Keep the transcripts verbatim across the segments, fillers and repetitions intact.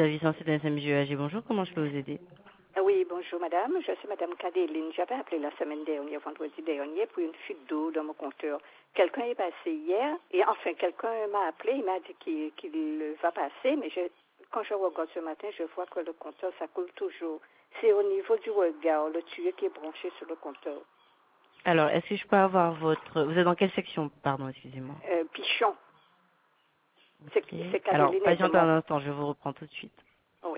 service C D S M J E A G. Bonjour, comment je peux vous aider? Oui, bonjour madame, je suis madame Cadéline. J'avais appelé la semaine dernière, vendredi dernier, pour une fuite d'eau dans mon compteur. Quelqu'un est passé hier, et enfin quelqu'un m'a appelé, il m'a dit qu'il qu'il va passer, mais je, quand je regarde ce matin, je vois que le compteur, ça coule toujours. C'est au niveau du regard, le tuyau qui est branché sur le compteur. Alors, est-ce que je peux avoir votre... Vous êtes dans quelle section? Pardon, excusez-moi. Euh, Pichon, c'est Ok. c'est Alors, Cadéline patientez Edmond. un instant, je vous reprends tout de suite. Oui.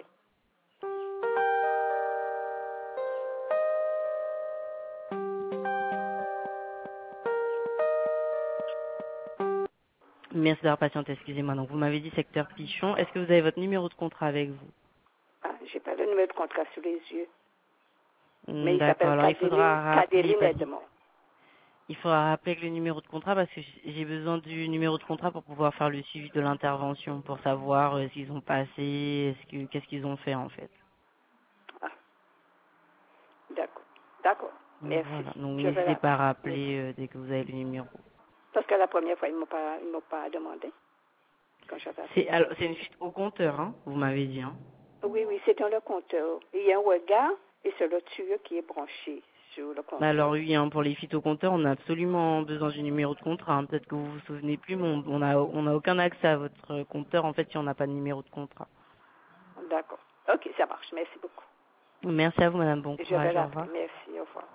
Merci d'avoir patienté, excusez-moi. Donc, vous m'avez dit secteur Pichon. Est-ce que vous avez votre numéro de contrat avec vous? Ah, j'ai pas le numéro de contrat sous les yeux, Hmm, mais il D'accord, s'appelle alors il Cadéline, faudra rappeler... Cadéline Parce qu'il Edmond. il faudra rappeler avec le numéro de contrat parce que j'ai besoin du numéro de contrat pour pouvoir faire le suivi de l'intervention, pour savoir euh, s'ils ont passé, est-ce que qu'est-ce qu'ils ont fait en fait. Ah, d'accord, d'accord, merci. Voilà, donc Je vais n'hésitez la... pas à Oui. rappeler euh, dès que vous avez le numéro. Parce que la première fois, ils ne m'ont pas, ils m'ont pas demandé quand j'avais C'est appelé. alors c'est une fuite au compteur, hein, vous m'avez dit. Hein. Oui, oui, c'est dans le compteur. Il y a un regard et c'est le tuyau qui est branché sur le Alors compteur. oui, hein, pour les fuites au compteur, on a absolument besoin du numéro de contrat. hein. Peut-être que vous vous souvenez plus, mais on on a on a aucun accès à votre compteur en fait si on n'a pas de numéro de contrat. D'accord. Ok, ça marche. Merci beaucoup. Merci à vous, Madame. Bon Je vais courage. Au revoir. l'appeler. Merci. Au revoir.